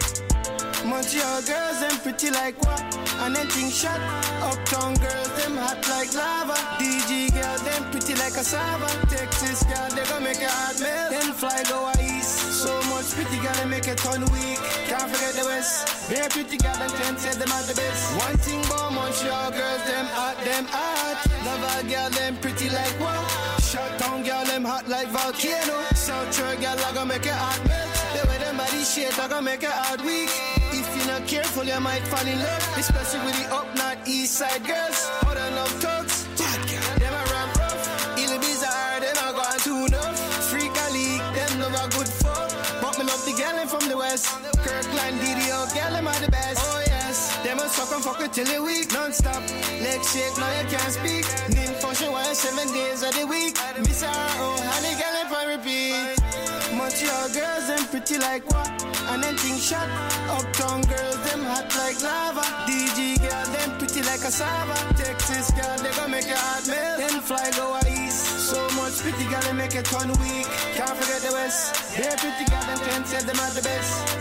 Montreal girls, them pretty like what? And then ting shot. Uptown girls, them hot like lava. D G girl, them pretty like cassava. Texas girl, they gon' make it hot melt. Then fly go east. So much pretty girl, they make it turn weak. Can't forget the west. Very pretty girl, them can't say them are the best. One thing about Montreal girls, them hot, them hot. Laval girl, them pretty like what? Shutdown girl, them hot like volcano. South Shore girl, I gon' make it hot melt. The way them body shape, I gon' make it hot weak. If you're not careful, you might fall in love. Especially with the up north east side girls. How they love thugs. Them a ramp rough. Illy bizarre, them a gone too enough. Freak a league, them love a good fuck. But me love the gal from the west. Kirkland, D D O, gal them are the best. Oh yes, them a suck and fuck it till the week. Non-stop, leg shake, now you can't speak. Name function one seven days of the week. Miss her, oh, honey, gal them for repeat. Montreal girls, them pretty like what? And then ting shot. Uptown girls, them hot like lava. D G girl, them pretty like cassava. Texas girl, they gon' make it hot melt. Then fly go east. So much pretty girl, they make it turn weak. Can't forget the west. They're pretty girl, them can't say them are the best.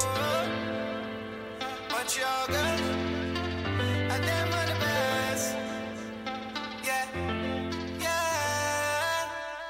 Montreal girls, and them are the best. Yeah, yeah.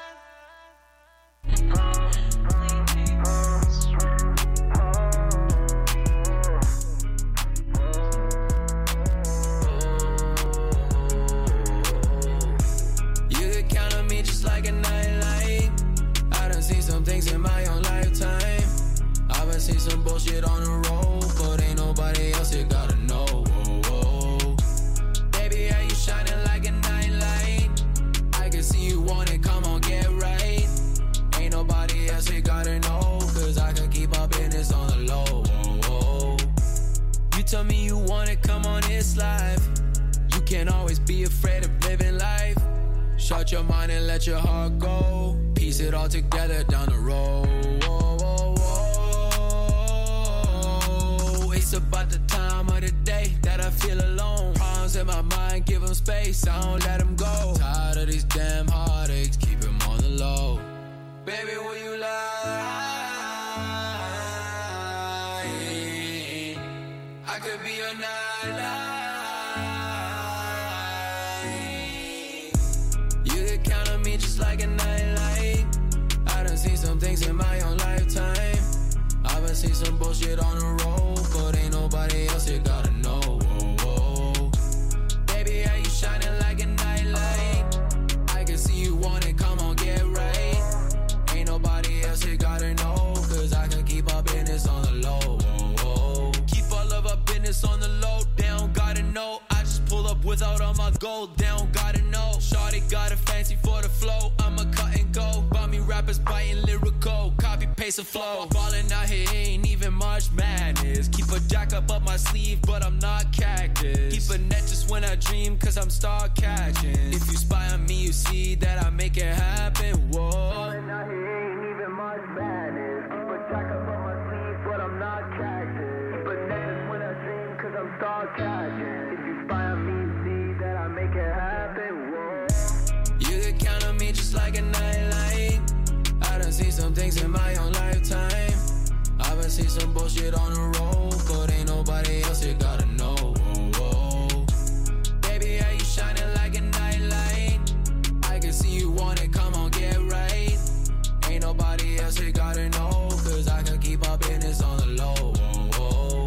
Like a nightlight. I done seen some things in my own lifetime. I done seen some bullshit on the road, but ain't nobody else that gotta know. Whoa, whoa. Baby, how you shining like a nightlight? I can see you want it, come on, get right. Ain't nobody else that gotta know, cause I can keep my business on the low. Whoa, whoa. You tell me you want it, come on, it's life. You can't always be afraid of living life. Shut your mind and let your heart go. Piece it all together down the road. Whoa, whoa, whoa. It's about the time of the day that I feel alone. Problems in my mind, give them space, I don't let them go. Tired of these damn heartaches, keep them on the low. Baby, will you lie? I could be your nightlight. Just like a nightlight. I done seen some things in my own lifetime. I done seen some bullshit on the road, but ain't nobody else that gotta know. Whoa, whoa. Baby, how you shining like a nightlight? I can see you want it, come on, get right. Ain't nobody else that gotta know, cause I can keep our business on the low. Whoa, whoa. Keep all of our business on the low, they don't gotta know. I just pull up without all my gold, they don't gotta know. Shawty got a fancy for the flow, I'ma cut and go. Bummy rappers biting lyrical, copy paste a flow. Ballin' out here ain't even March Madness. Keep a jack up up my sleeve, but I'm not cactus. Keep a net just when I dream, cause I'm star catching. If you spy on me, you see that I make it happen. Whoa. Ballin' out here ain't even March Madness. Keep a jack up up my sleeve, but I'm not cactus. Keep a net just when I dream, cause I'm star catching. If you spy on me, you see that I make it happen. Whoa. You can count on me just like a nightlight. I done seen some things in my own lifetime. I done seen some bullshit shit on the road, but ain't nobody else that gotta know. Oh, oh. Baby, how you shining like a nightlight? I can see you want it, come on, get right. Ain't nobody else that gotta know, cause I can keep our business on the low. Oh, oh.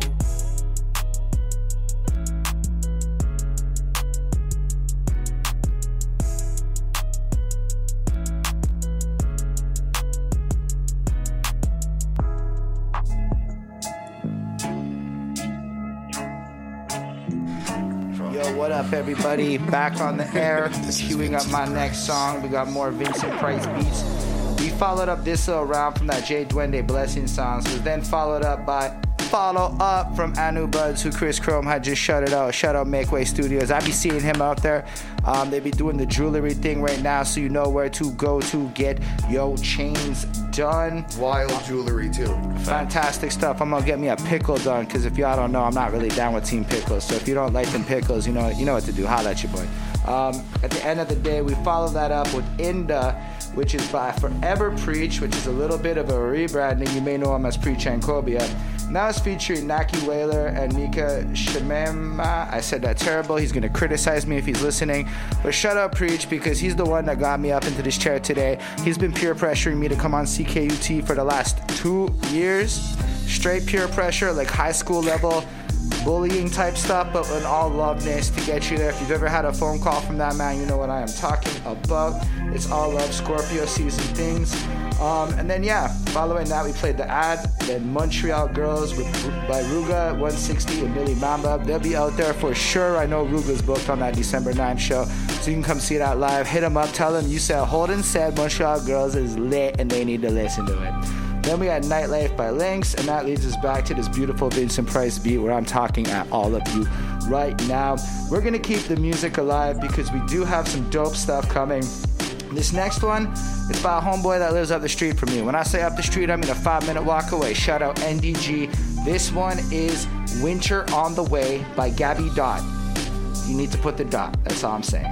Yo, what up, everybody? Back on the air, queuing up my next song. We got more Vincent Price beats. We followed up this little round from that Jay Duende Blessing songs, was then followed up by Follow Up from Anu Buds, who Chris Chrome had just shut it out. Shout out Make Way Studios. I be seeing him out there. Um, they be doing the jewelry thing right now, so you know where to go to get yo chains done. Wild jewelry too. Fantastic stuff. I'm gonna get me a pickle done, because if y'all don't know, I'm not really down with Team Pickles. So if you don't like them pickles, you know you know what to do. Holla at your boy. Um, at the end of the day, we follow that up with Inda, which is by Forever Preach, which is a little bit of a rebranding. You may know him as Preach and Kobia. Now it's featuring Naki Whaler and Mika Shemema. I said that terrible. He's going to criticize me if he's listening. But shut up, Preach, because he's the one that got me up into this chair today. He's been peer pressuring me to come on C K U T for the last two years. Straight peer pressure, like high school level bullying type stuff, but in all loveness to get you there. If you've ever had a phone call from that man, you know what I am talking about. It's all love, Scorpio season things. Um, and then yeah, following that we played The Ad, then Montreal Girls with, by Ruga one sixty and Millie Mamba. They'll be out there for sure. I know Ruga's booked on that December ninth show, so you can come see that live. Hit them up, tell them you said Holden said Montreal Girls is lit and they need to listen to it. Then we had Nightlife by Lynx, and that leads us back to this beautiful Vincent Price beat where I'm talking at all of you right now. We're going to keep the music alive because we do have some dope stuff coming. This next one is by a homeboy that lives up the street from me. When I say up the street, I mean a five minute walk away. Shout out N D G. This one is Winter on the Way by Gabby Dot. You need to put the dot. That's all I'm saying.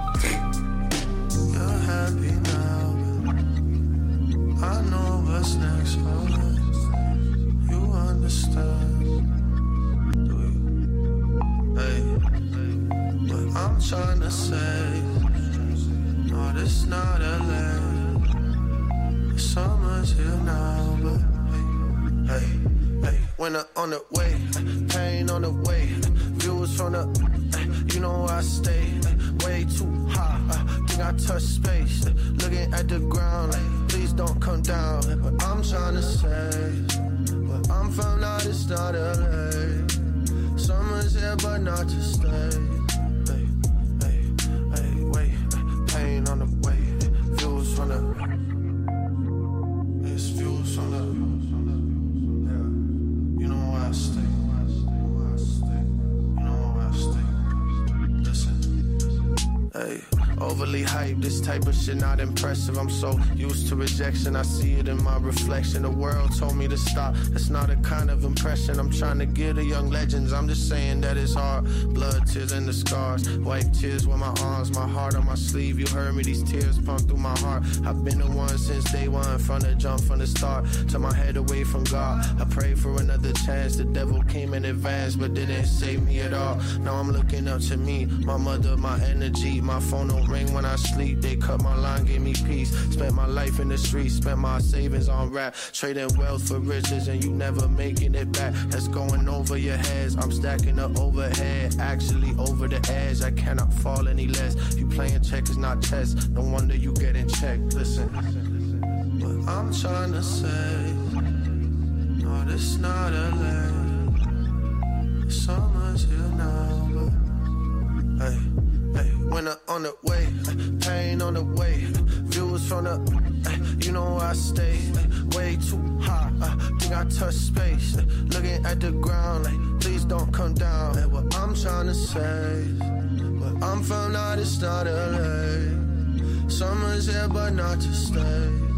You're happy now, but I know what's next for us. You understand, do you? Hey, but I'm trying to say, no, this not L A. The summer's here now, but hey, hey, hey. Winter on the way, pain on the way, views from the, you know I stay way too high. I think I touch space, looking at the ground like, please don't come down. But I'm trying to say, but I'm from out, it's not L A. Summer's here, but not to stay. Hey, hey, hey, wait, pain on the way, views from the, it's views from the, yeah, you know where I stay. Hey, overly hyped, this type of shit not impressive. I'm so used to rejection, I see it in my reflection. The world told me to stop, that's not a kind of impression I'm trying to give to young legends. I'm just saying that it's hard, blood, tears, and the scars. Wipe tears with my arms, my heart on my sleeve. You heard me, these tears pump through my heart. I've been the one since day one, from the jump, from the start. Turn my head away from God, I prayed for another chance. The devil came in advance, but didn't save me at all. Now I'm looking up to me, my mother, my energy. My phone don't ring when I sleep. They cut my line, gave me peace. Spent my life in the streets, spent my savings on rap. Trading wealth for riches and you never making it back. That's going over your heads. I'm stacking up overhead, actually over the edge. I cannot fall any less. You playing checkers, not chess. No wonder you getting checked. Listen, but I'm trying to say, no, this not L A. Summer's here now, but hey. Hey, winter on the way, pain on the way, views from the, you know I stay way too high. I think I touch space, looking at the ground like, please don't come down. Hey, what I'm trying to say, but I'm from out, it's not L A. Summer's here, but not to stay.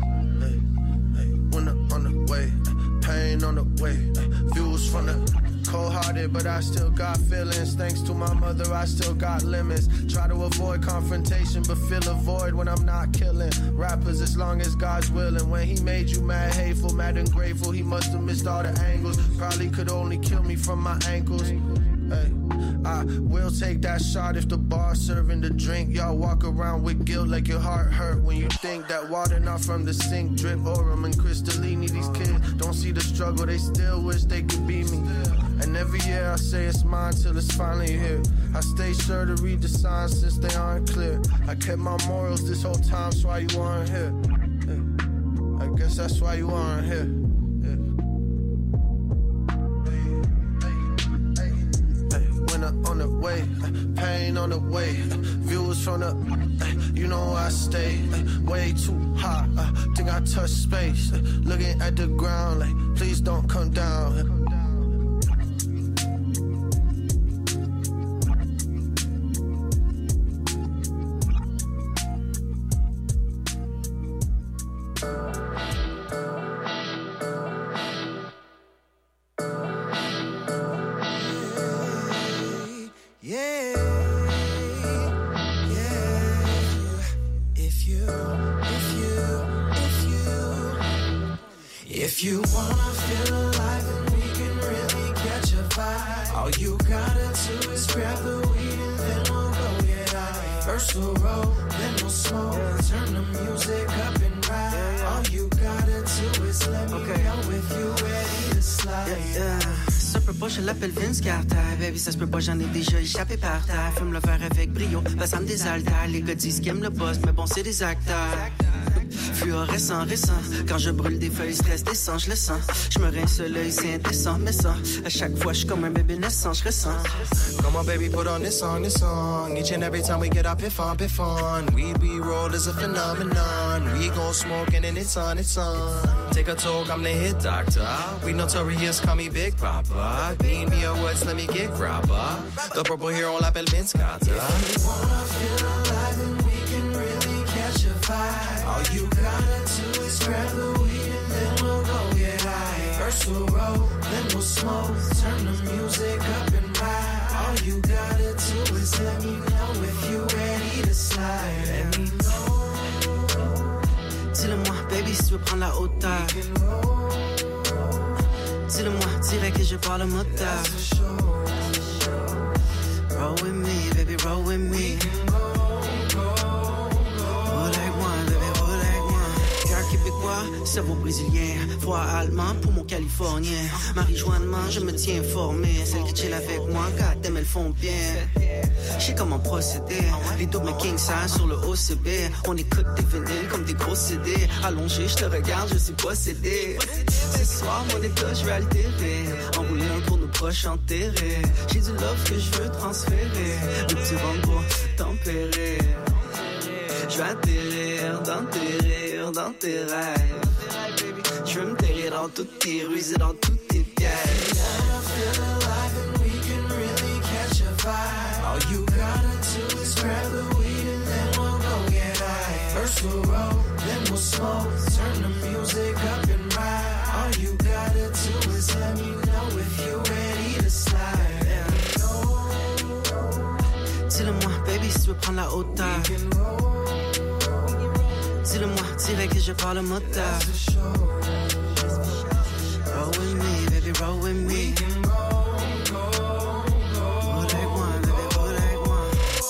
Hey, hey, winter on the way, pain on the way, views from the cold-hearted, but I still got feelings. Thanks to my mother, I still got limits. Try to avoid confrontation, but fill a void when I'm not killing rappers as long as God's willing. When he made you mad, hateful, mad and grateful, he must have missed all the angles. Probably could only kill me from my ankles. Hey, I will take that shot if the bar's serving the drink. Y'all walk around with guilt like your heart hurt when you think that water not from the sink. Drip Orem and Crystallini. These kids don't see the struggle, they still wish they could be me. And every year I say it's mine till it's finally here. I stay sure to read the signs since they aren't clear. I kept my morals this whole time, so why you aren't here? Yeah. I guess that's why you aren't here. On the way, pain on the way, views from the, you know I stay way too hot. I think I touch space, looking at the ground like, please don't come down. If you wanna feel alive, then we can really catch a vibe. All you gotta do is grab the weed and then we'll go get high. First we'll roll, then we'll smoke. Turn the music up and ride. All you gotta do is let me okay. know if you ready to slide. Yeah, yeah. Ça peut pas, je l'appelle Vince Carter. Baby, ça se peut pas, j'en ai déjà échappé par terre. Fume le verre avec brio, passant des altères. Les gars disent qu'ils aiment le boss, mais bon, c'est des acteurs. Fluorescent, récent. Quand je brûle des feuilles, stress descend, je le sens. Je me rince l'œil, c'est indécent, mais ça, à chaque fois, je suis comme un bébé naissant, je ressens. Come on, baby, put on this song, this song. Each and every time we get up, piff on, piff on. Weed we roll is a phenomenon. We gon' smoke and then it's on, it's on. Take a talk, I'm the hit doctor. We notorious, call me Big Papa. Need me awards, let me get grabber. The purple here on l'appelle Vince Carter. If you wanna feel alive, then we can really catch a vibe. All you gotta do is grab the weed and then we'll go get high. First we'll roll, then we'll smoke. Turn the music up and ride. All you gotta do is let me know if you ready to slide. Let me know. Dis-le-moi, baby, si tu veux prendre la hauteur. Dis-le-moi, direct que je parle le moteur. Roll with me, baby, roll with me. Québécois, cerveau brésilien, froid allemand pour mon californien. Marijuanement, je me tiens informé. Celles qui chill avec moi, quand t'aimes, elles font bien. Je sais comment procéder. Les doubles king size sur le O C B. On écoute des vinyles comme des gros C D. Allongé, je te regarde, je suis possédé. Ce soir, mon état, je vais altérer. Enrouler un pour nos proches enterrés. J'ai du love que je veux transférer. Le petit vent pour tempérer. Je vais atterrir dans tes rires, dans tes rêves. Je veux me terrer dans toutes tes ruses et dans toutes tes pièges. All you gotta do is grab the weed and then we'll go get high. First we'll roll, then we'll smoke. Turn the music up and ride. All you gotta do is let me know if you ready to slide. Dis-le-moi, baby, si tu veux prendre la hauteur. Dis-le-moi, direct que je parle le moteur. Roll with me, baby, roll with me. Roll like one, baby, roll like one.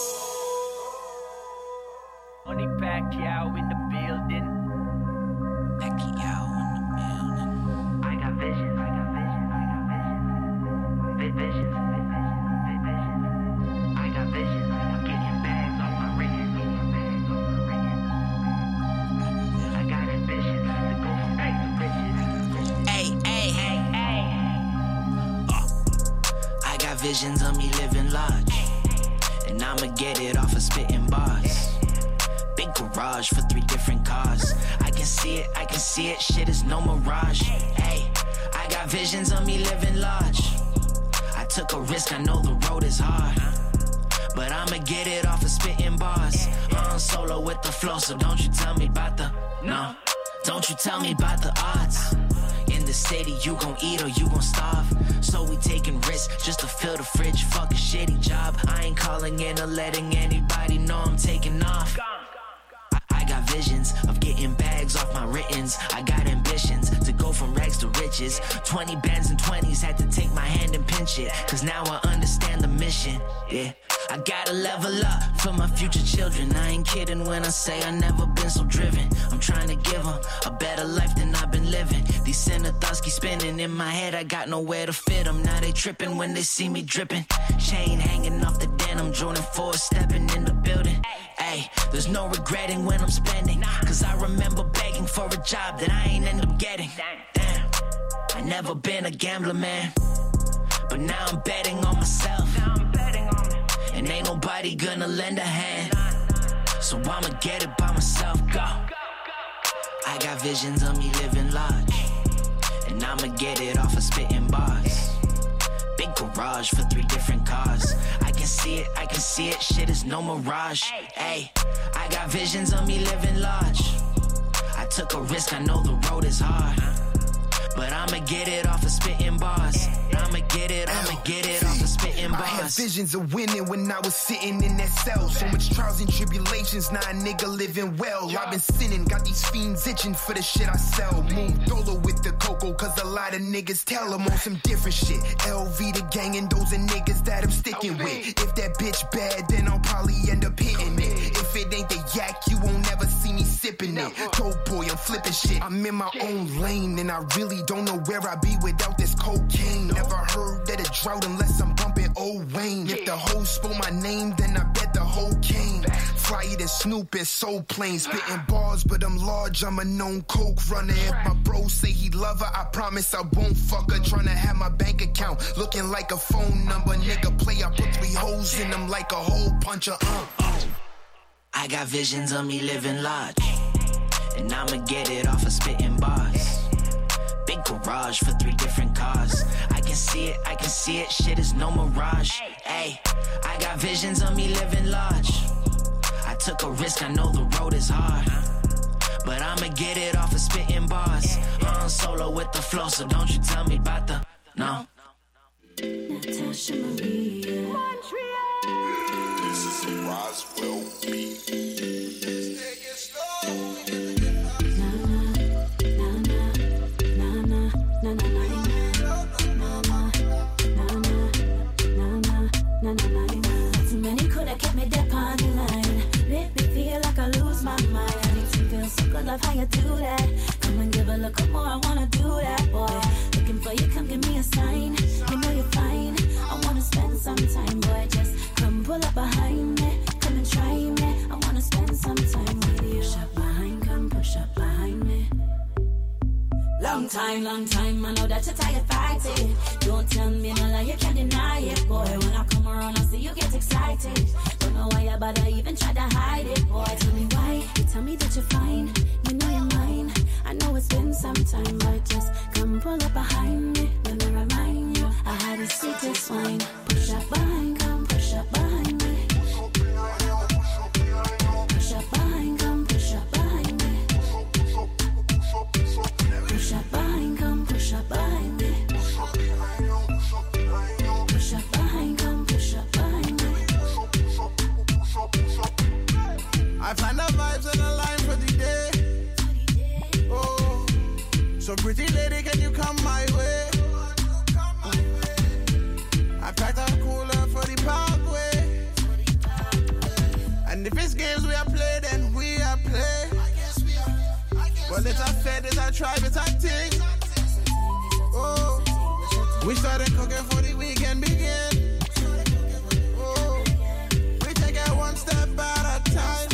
Only Pacquiao in the building. Pacquiao in the building. I got visions, I got visions, I got visions. Visions, visions, visions. I got visions, I'm getting bags off my wrist. Visions of me living large, and I'ma get it off of spitting bars. Big garage for three different cars. I can see it, I can see it, shit is no mirage. Hey, I got visions of me living large. I took a risk, I know the road is hard, but I'ma get it off of spitting bars. I'm solo with the flow, so don't you tell me about the, no, don't you tell me about the odds. In the city, you gon' eat or you gon' starve. So we taking risks just to fill the fridge. Fuck a shitty job. I ain't calling in or letting anybody know I'm taking off. I got visions of getting bags off my writtens. I got ambitions to go from rags to riches. twenty bands and twenties, had to take my hand and pinch it. Cause now I understand the mission, yeah. I gotta level up for my future children. I ain't kidding when I say I never been so driven. I'm trying to give them a better life than I've been living. These center thoughts keep spinning in my head. I got nowhere to fit them. Now they tripping when they see me dripping. Chain hanging off the denim, Jordan four stepping in the building. Ay, there's no regretting when I'm spending. Cause I remember begging for a job that I ain't end up getting. Damn, I never been a gambler, man. But now I'm betting on myself. And ain't nobody gonna lend a hand. So I'ma get it by myself, go. I got visions of me living large. And I'ma get it off of spitting bars. Big garage for three different cars. I can see it, I can see it, shit is no mirage. Ay, I got visions of me living large. I took a risk, I know the road is hard. But I'ma get it off of spitting bars. I'ma get it, I'ma get it off of spitting bars. I had visions of winning when I was sitting in that cell. So much trials and tribulations, now a nigga living well. I've been sinning, got these fiends itching for the shit I sell. Move dolo with the cocoa, cause a lot of niggas tell them on some different shit. L V the gang and those are niggas that I'm sticking with. If that bitch bad, then I'll probably end up hitting it. If it ain't the yak, you won't never see me sipping it. Dope boy, I'm flipping shit. I'm in my own lane and I really don't know where I'd be without this cocaine. Never heard that a drought unless I'm bumping old Wayne. If the hoe spoke my name, then I bet the hoe came. Flyer than Snoop is so plain. Spitting bars, but I'm large, I'm a known coke runner. If my bro say he love her, I promise I won't fuck her. Tryna have my bank account looking like a phone number. Nigga play, I put three hoes in them like a hole puncher. Uh, uh. I got visions of me living large. And I'ma get it off of spitting bars. Big garage for three different cars. I can see it, I can see it, shit is no mirage. Ay, I got visions of me living large. I took a risk, I know the road is hard. But I'ma get it off of spitting bars. I'm solo with the flow, so don't you tell me about the, no. Natasha Maria Montreal. This is a Roswell beat. Too many coulda kept me deep on the line. Make me feel like I lose my mind. I need to feel so good, love how you do that. Come and give a look more, I wanna do that, boy. Looking for you, come give me a sign. You know you're fine. I wanna spend some time, boy. Just come pull up behind me, come and try me. I wanna spend some time with you. Push up behind, come push up behind me. Long time, long time, I know that you're tired fighting. Don't tell me no lie, you can't deny it, boy. When I come around, I see you get excited. Don't know why you bother even try to hide it, boy. Tell me why, you tell me that you're fine. You know you're mine. I know it's been some time, but just come pull up behind me. Let me remind you, I had a secret swine. Push up behind, come push up behind me. Push up behind, come push up behind me. Push up behind, come push up behind me. Push up behind, come push up behind me. I find the vibes and the line for the day. Oh, so pretty lady, can you come my way? I packed a cooler for the parkway. And if it's games we are play, then we are play. Well, it's a fed, it's a tribe, it's a thing. Oh, we started cooking for the weekend begin. Oh, we take it one step at a time.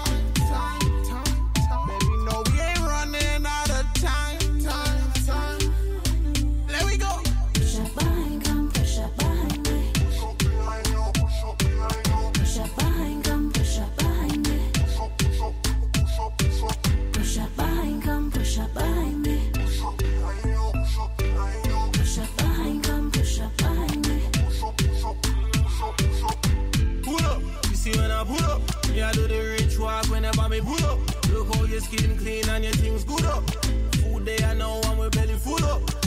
Baby, no, we ain't running out of time. Time, time. Let we go. Push up behind, come push up behind me. Push up behind, come push up behind me. Push up behind, come push up behind me. Push up behind, come push up behind me. Pull up, you see when I pull up. Me I do the rich walk whenever me pull up. Look how your skin clean and your things good up. Food day I know I'm with belly full up.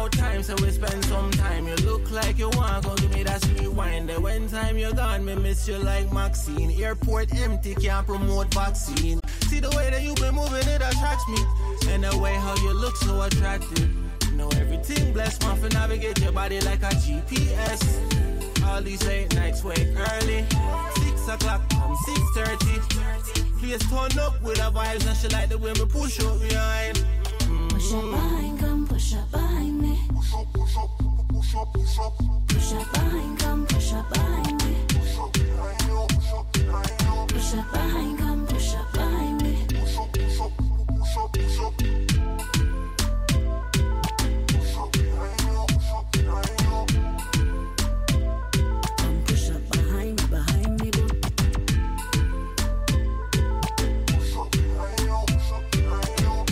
about time, so we spend some time. You look like you want, go give me that sweet wine. Then when time you're gone, me miss you like Maxine. Airport empty, can't promote vaccine. See the way that you been moving, it attracts me. And the way how you look so attractive. You know everything blessed, want to navigate your body like a G P S. All these late nights, wake early. Six o'clock, come six thirty. Please turn up with the vibes, and she like the way me push up behind. Mm-hmm. Push up behind, come push up behind me. Push up, push up, push up, push up. Push up behind, come push up behind me. Push up behind you, push up behind you. Push up behind, come push up behind me. Push up, push up, push up, push up. Push up behind you, push up behind you. Come push up behind me, behind me, boo. Push up behind you, push up behind you.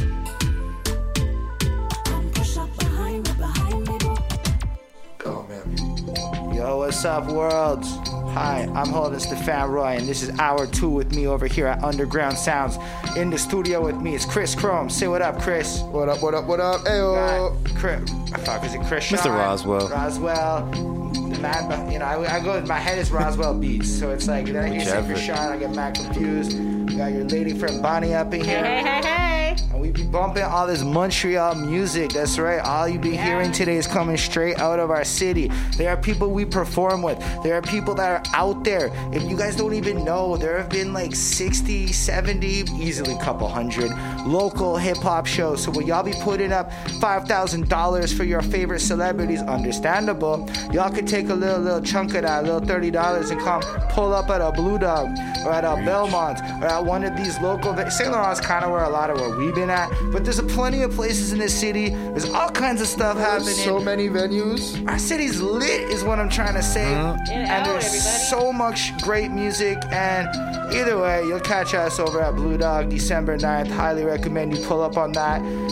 Come push up behind me, behind me, boo. Oh man. Yo, what's up, world? Hi, I'm Holden Stefan Roy, and this is hour two with me over here at Underground Sounds. In the studio with me is Chris Chrome. Say what up, Chris. What up, what up, what up? Ayo. Chris, fuck, is it Chris Mister Sean? Roswell. Roswell. The man, beh- you know, I, I go, my head is Roswell Beats, so it's like, then I hear say Whichever. Chris Sean, I get mad confused. We got your lady friend Bonnie up in here. Hey, hey, hey. And we be bumping all this Montreal music. That's right. All you be Yeah. hearing today is coming straight out of our city. There are people we perform with. There are people that are out there. If you guys don't even know, there have been like sixty, seventy, easily a couple hundred local hip hop shows. So will y'all be putting up five thousand dollars for your favorite celebrities? Understandable. Y'all could take a little little chunk of that, a little thirty dollars, and come pull up at a Blue Dog or at a Belmont or at one of these local. Saint Laurent's kind of where a lot of where we've been at, but there's a plenty of places in this city. There's all kinds of stuff happening. There's so many venues. Our city's lit, is what I'm trying to say. Uh-huh. And out, there's everybody. so much great music. And either way, you'll catch us over at Blue Dog December ninth. Highly recommend you pull up on that.